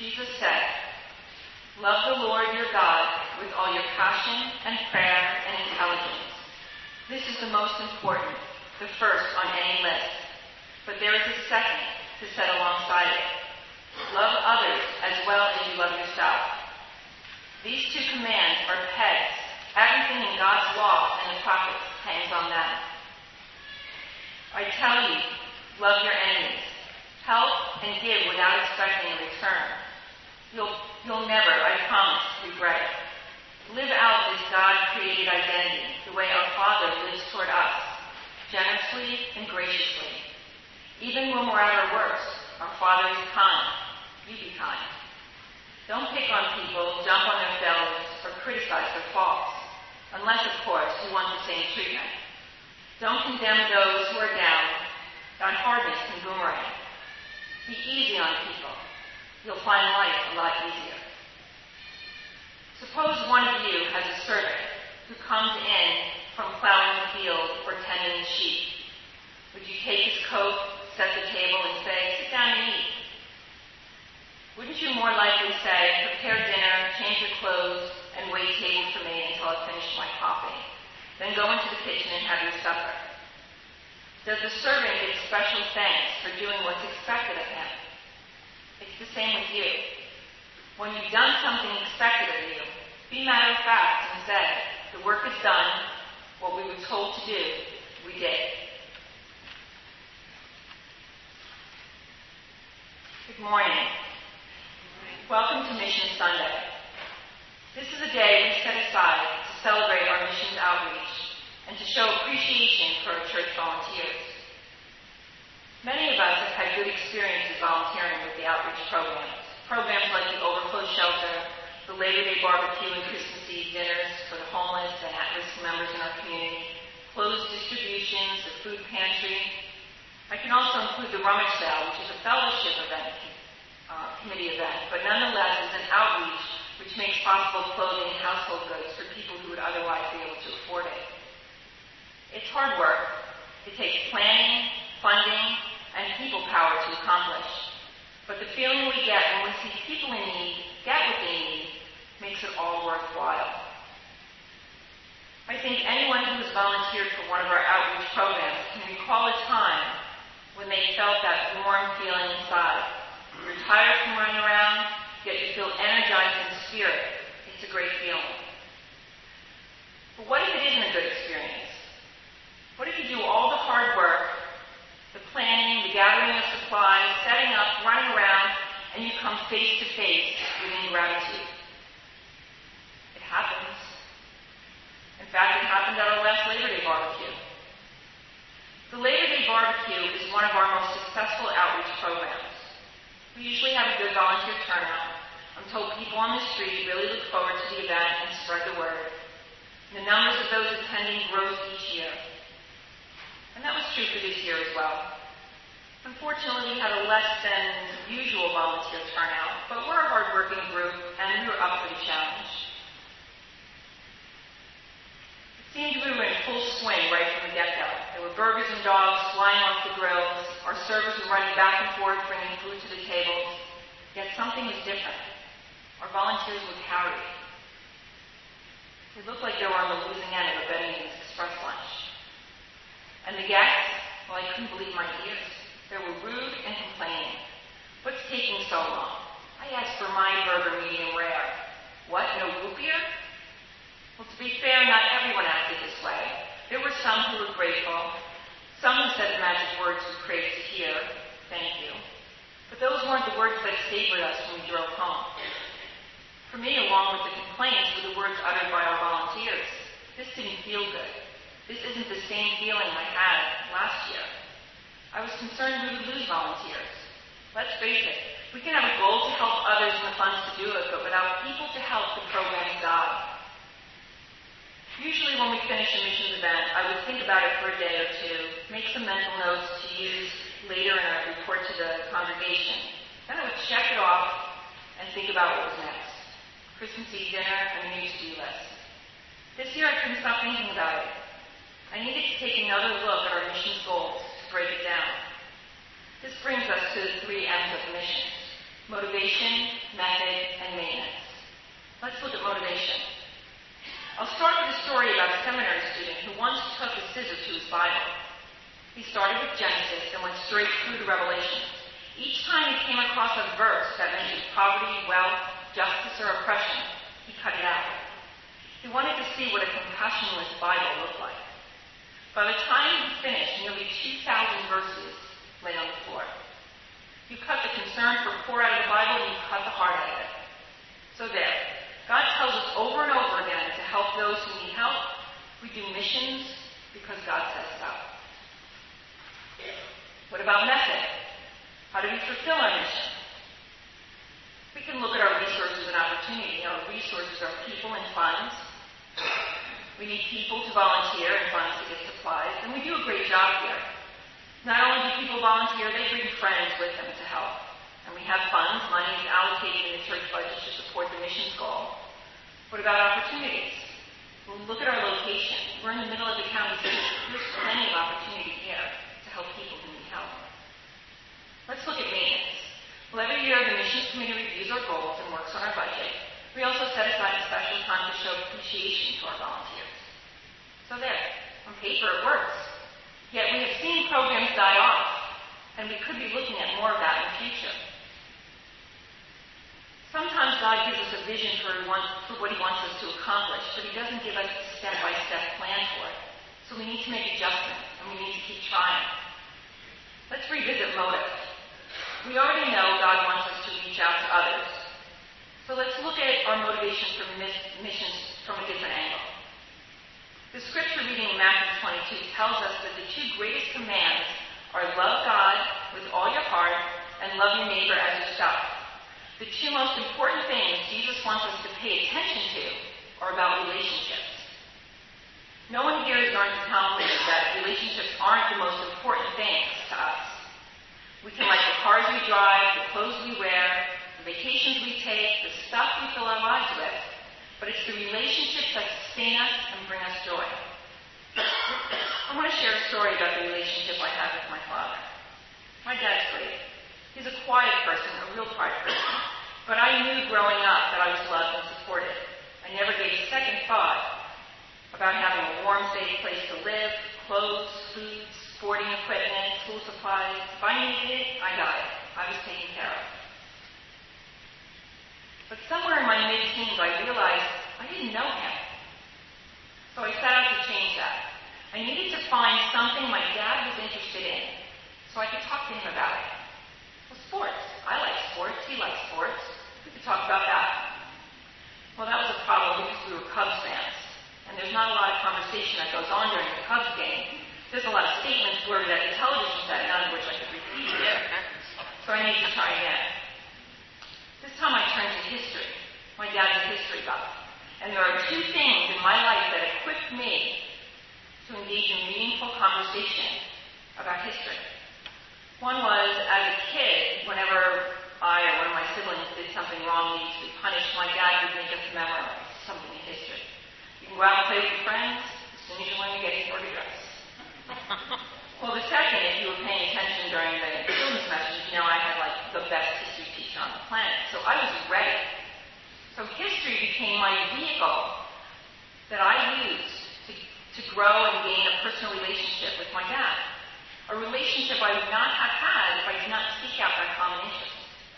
Jesus said, "Love the Lord your God with all your passion and prayer and intelligence." This is the most important, the first on any list. But there is a second to set alongside it. Love others as well as you love yourself. These two commands are pegs. Everything in God's law and the prophets hangs on them. I tell you, love your enemies. Help and give without expecting a return. You'll never, I promise, regret it. Live out this God-created identity the way our Father lives toward us, generously and graciously. Even when we're at our worst, our Father is kind. You be kind. Don't pick on people, jump on their failures, or criticize their faults, unless, of course, you want the same treatment. Don't condemn those who are down. That hardness can boomerang. Be easy on people. You'll find life a lot easier. Suppose one of you has a servant who comes in from plowing the field or tending the sheep. Would you take his coat, set the table, and say, "Sit down and eat"? Wouldn't you more likely say, "Prepare dinner, change your clothes, and wait table for me until I finish my coffee. Then go into the kitchen and have your supper"? Does the servant get special thanks for doing what's expected of him? It's the same with you. When you've done something expected of you, be matter of fact and say, "The work is done. What we were told to do, we did." Good morning. Welcome to Mission Sunday. This is a day we set aside to celebrate our missions outreach and to show appreciation for our church volunteers. Many of us have had good experiences volunteering with the outreach programs. Programs like the Overflow Shelter, the Labor Day Barbecue and Christmas Eve dinners for the homeless and at-risk members in our community, clothes distributions, the food pantry. I can also include the rummage sale, which is a fellowship event, committee event, but nonetheless is an outreach which makes possible clothing and household goods for people who would otherwise be able to afford it. It's hard work. It takes planning, funding, and people power to accomplish. But the feeling we get when we see people in need get what they need makes it all worthwhile. I think anyone who has volunteered for one of our outreach programs can recall a time when they felt that warm feeling inside. You're tired from running around, yet you feel energized in spirit. It's a great feeling. But what if it isn't a good experience? What if you do all the hard work, the planning, the gathering of supplies, setting up, running around, and you come face to face with ingratitude? It happens. In fact, it happened at our last Labor Day barbecue. The Labor Day barbecue is one of our most successful outreach programs. We usually have a good volunteer turnout. I'm told people on the street really look forward to the event and spread the word. The numbers of those attending grows each year. And that was true for this year as well. Unfortunately, we had a less than usual volunteer turnout, but we're a hard-working group, and we were up for the challenge. It seemed we were in full swing right from the get-go. There were burgers and dogs flying off the grills. Our servers were running back and forth, bringing food to the tables. Yet something was different. Our volunteers looked harried. They looked like they were on the losing end of a Benny's Express lunch. And the guests, well, I couldn't believe my ears. They were rude and complaining. "What's taking so long? I asked for my burger medium rare. What, no root beer?" Well, to be fair, not everyone acted this way. There were some who were grateful, some who said the magic words we craved to hear, "Thank you." But those weren't the words that savored us when we drove home. For me, along with the complaints, were the words uttered by our volunteers. "This didn't feel good. This isn't the same feeling I had last year." I was concerned we would lose volunteers. Let's face it, we can have a goal to help others and the funds to do it, but without people to help, the programs die. Usually when we finish a missions event, I would think about it for a day or two, make some mental notes to use later in a report to the congregation. Then I would check it off and think about what was next. Christmas Eve dinner and a new to-do list. This year I couldn't stop thinking about it. I needed to take another look at our missions goals to break it down. This brings us to the 3 M's of missions. Motivation, method, and maintenance. Let's look at motivation. I'll start with a story about a seminary student who once took a scissor to his Bible. He started with Genesis and went straight through to Revelation. Each time he came across a verse that mentioned poverty, wealth, justice, or oppression, he cut it out. He wanted to see what a compassionless Bible looked like. By the time he finished, nearly 2,000 verses lay on the floor. You cut the concern for poor out of the Bible, and you cut the heart out of it. So there. God tells us over and over again to help those who need help. We do missions because God says so. What about method? How do we fulfill our mission? We can look at our resources and opportunity. Our resources are people and funds. We need people to volunteer and funds to get supplies, and we do a great job here. Not only do people volunteer, they bring friends with them to help. And we have funds, money is allocated in the church budget to support the missions goal. What about opportunities? Well, look at our location. We're in the middle of the county city. There's plenty of opportunity here to help people who need help. Let's look at maintenance. Well, every year the missions committee reviews our goals and works on our budget. We also set aside a special time to show appreciation to our volunteers. So there, on paper it works. Yet we have seen programs die off, and we could be looking at more of that in the future. Sometimes God gives us a vision for what He wants us to accomplish, but He doesn't give us a step-by-step plan for it. So we need to make adjustments, and we need to keep trying. Let's revisit motive. We already know God wants us to reach out to others. So let's look at our motivation for missions from a different angle. The scripture reading in Matthew 22 tells us that the two greatest commands are love God with all your heart and love your neighbor as yourself. The two most important things Jesus wants us to pay attention to are about relationships. No one here is going to tell me that relationships aren't the most important things to us. We can like the cars we drive, the clothes we wear, the vacations we take, the stuff we fill our lives with, but it's the relationships that sustain us and bring us joy. I want to share a story about the relationship I have with my father. My dad's great. He's a quiet person, a real quiet person. But I knew growing up that I was loved and supported. I never gave a second thought about having a warm, safe place to live, clothes, food, sporting equipment, school supplies. If I needed it, I got it. I was taken care of. But somewhere in my mid-teens, I realized I didn't know him. So I set out to change that. I needed to find something my dad was interested in so I could talk to him about it. Well, sports. I like sports. He likes sports. We could talk about that. Well, that was a problem because we were Cubs fans. And there's not a lot of conversation that goes on during the Cubs game. There's a lot of statements worded at the television set, none of which I could repeat. So I needed to try again. This time I turned to history. My dad's a history buff. And there are two things in my life that equipped me to engage in meaningful conversation about history. One was, as a kid, whenever I or one of my siblings did something wrong and needed to be punished, my dad would make us memorize something in history. You can go out and play with your friends as soon as you learn to get your dress. Well, the second, if you were paying attention during the children's message, you know I had like the best history teacher on the planet. So I was ready. So history became my vehicle that I used to grow and gain a personal relationship with my dad. A relationship I would not have had if I did not seek out that common interest.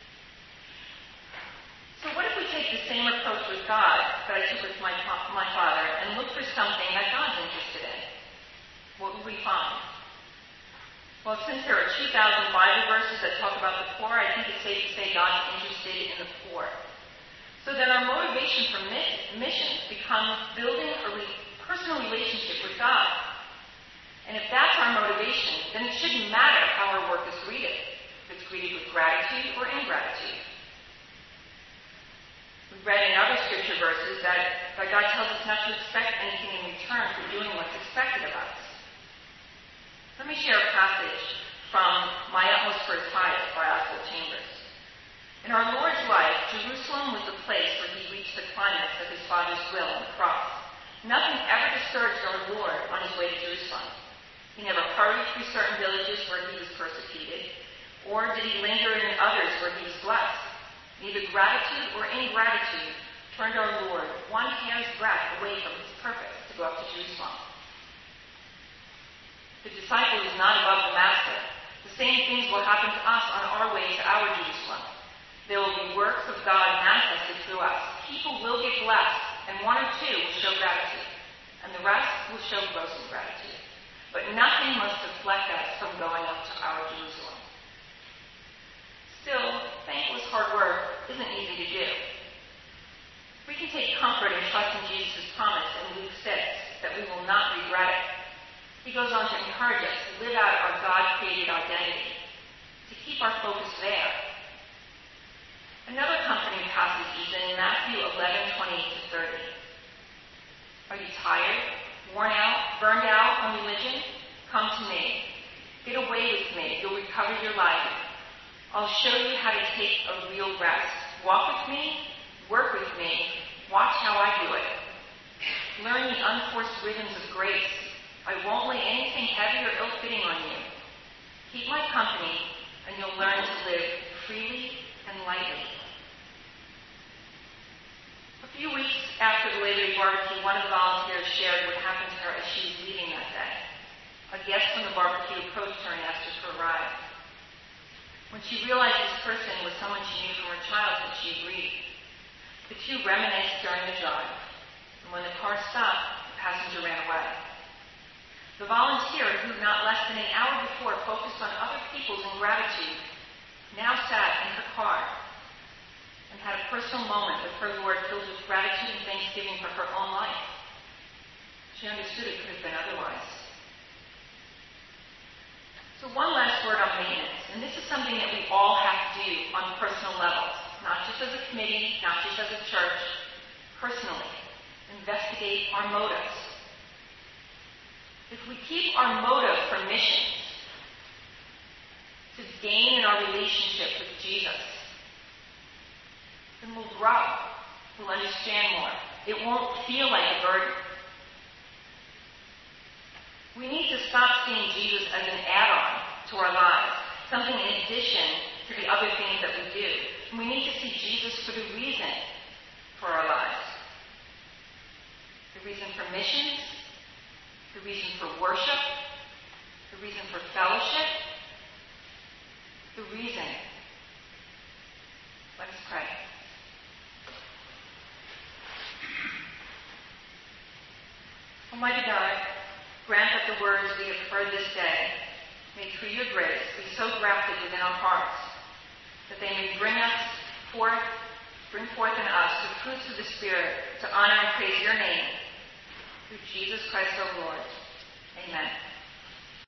So what if we take the same approach with God that I took with my father and look for something that God's interested in? What would we find? Well, since there are 2,000 Bible verses that talk about the poor, I think it's safe to say God's interested in the poor. So then our motivation for missions becomes building a personal relationship with God. And if that's our motivation, then it shouldn't matter how our work is greeted. If it's greeted with gratitude or ingratitude. We've read in other scripture verses that God tells us not to expect anything in return for doing what's expected of us. Let me share a passage from My Utmost for His Highest by Oswald Chambers. In our Lord's life, Jerusalem was the place where He reached the climax of His Father's will on the cross. Nothing ever discouraged our Lord on His way to Jerusalem. He never hurried through certain villages where He was persecuted, or did He linger in others where He was blessed. neither gratitude or ingratitude turned our Lord one hair's breadth away from his purpose to go up to Jerusalem. The disciple is not above the master. The same things will happen to us on our way to our Jerusalem. There will be works of God manifested through us. People will get blessed, and one or two will show gratitude, and the rest will show gross ingratitude. But nothing must deflect us from going up to our Jerusalem. Still, thankless hard work isn't easy to do. We can take comfort in trusting Jesus' promise in Luke 6 that we will not regret it. He goes on to encourage us to live out our God-created identity, to keep our focus there. Another comforting passage is in Matthew 11:28-30. Are you tired, worn out, burned out on religion? Come to me. Get away with me. You'll recover your life. I'll show you how to take a real rest. Walk with me, work with me, watch how I do it. Learn the unforced rhythms of grace. I won't lay anything heavy or ill-fitting on you. Keep my company, and you'll learn to live freely and lightly. A few weeks after the Labor Day barbecue, one of the volunteers shared what happened to her as she was leaving that day. A guest from the barbecue approached her and asked her for a ride. When she realized this person was someone she knew from her childhood, she agreed. The two reminisced during the drive, and when the car stopped, the passenger ran away. The volunteer, who not less than an hour before focused on other people's ingratitude, now sat in her car and had a personal moment with her Lord filled with gratitude and thanksgiving for her own life. She understood it could have been otherwise. So one last word on maintenance, and this is something that we all have to do on personal levels, not just as a committee, not just as a church, personally. Investigate our motives. If we keep our motive for missions to gain in our relationship with Jesus, then we'll grow. We'll understand more. It won't feel like a burden. We need to stop seeing Jesus as an add-on to our lives, something in addition to the other things that we do. And we need to see Jesus for the reason for our lives. The reason for missions, the reason for worship, the reason for fellowship, the reason. Let us pray. Almighty God, grant that the words we have heard this day may, through your grace, be so grafted within our hearts that they may bring forth in us the fruits of the Spirit to honor and praise your name. Through Jesus Christ our Lord. Amen.